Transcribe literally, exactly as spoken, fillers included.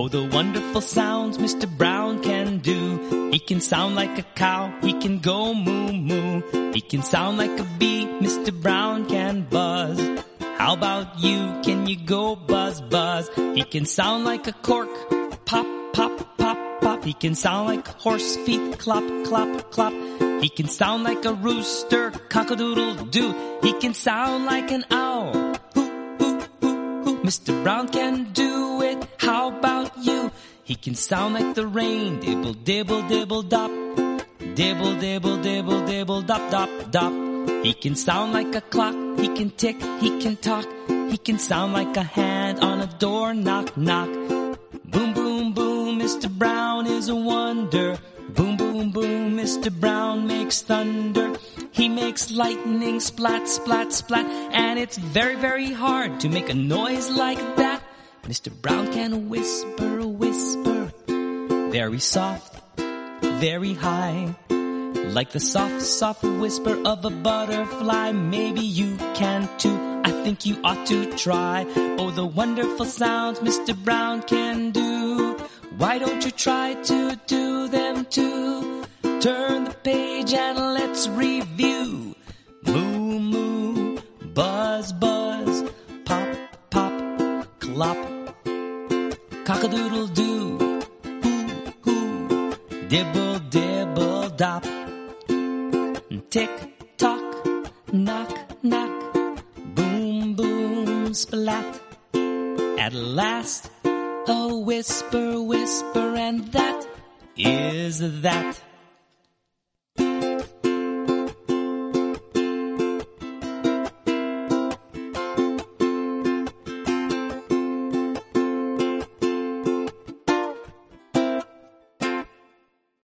Oh, the wonderful sounds Mister Brown can do. He can sound like a cow, he can go moo moo. He can sound like a bee, Mister Brown can buzz. How about you, can you go buzz buzz? He can sound like a cork, pop pop pop pop. He can sound like horse feet, clop clop clop. He can sound like a rooster, cock-a-doodle-doo. He can sound like an owl, hoo hoo hoo hoo. Mister Brown can do it, how about you? He can sound like the rain, dibble dibble dibble dop, dibble dibble dibble dibble dop dop dop. He can sound like a clock, he can tick, he can talk. He can sound like a hand on a door, knock knock. Boom boom boom, Mister Brown is a wonder. Boom boom boom, Mister Brown makes thunder. He makes lightning splat splat splat. And it's very very hard to make a noise like that. Mister Brown can whisper a whisper, very soft, very high, like the soft soft whisper of a butterfly. Maybe you can too, I think you ought to try. Oh, the wonderful sounds Mister Brown can do. Why don't you try to do them too? Turn the page and let's review. Moo moo, buzz buzz, pop pop, clop, cock-a-doodle-doo, hoo hoo, dibble dibble dop. Tick tock, knock knock, boom boom splat. At last a whisper whisper, and that is that.